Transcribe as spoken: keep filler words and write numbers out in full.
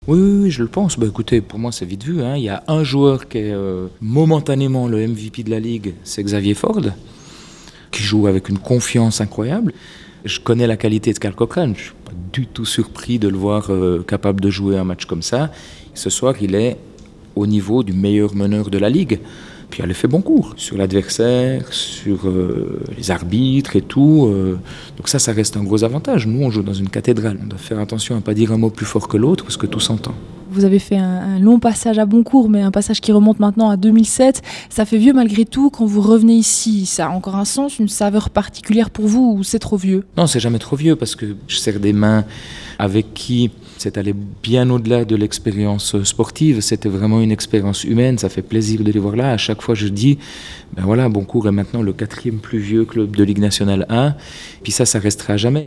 Oui, oui, oui, je le pense. Bah, écoutez, pour moi, c'est vite vu, hein. Il y a un joueur qui est euh, momentanément le M V P de la Ligue, c'est Xavier Ford, qui joue avec une confiance incroyable. Je connais la qualité de Kyle Cochrane, je ne suis pas du tout surpris de le voir euh, capable de jouer un match comme ça. Ce soir, il est au niveau du meilleur meneur de la Ligue. Puis elle a fait bon cours sur l'adversaire, sur euh, les arbitres et tout. Euh, donc ça, ça reste un gros avantage. Nous, on joue dans une cathédrale. On doit faire attention à ne pas dire un mot plus fort que l'autre parce que tout s'entend. Vous avez fait un, un long passage à Boncourt, mais un passage qui remonte maintenant à deux mille sept. Ça fait vieux malgré tout quand vous revenez ici. Ça a encore un sens, une saveur particulière pour vous ou c'est trop vieux? Non, c'est jamais trop vieux parce que je serre des mains avec qui c'est allé bien au-delà de l'expérience sportive. C'était vraiment une expérience humaine. Ça fait plaisir de les voir là. À chaque fois, je dis, ben voilà, Boncourt est maintenant le quatrième plus vieux club de Ligue nationale un. Puis ça, ça restera à jamais.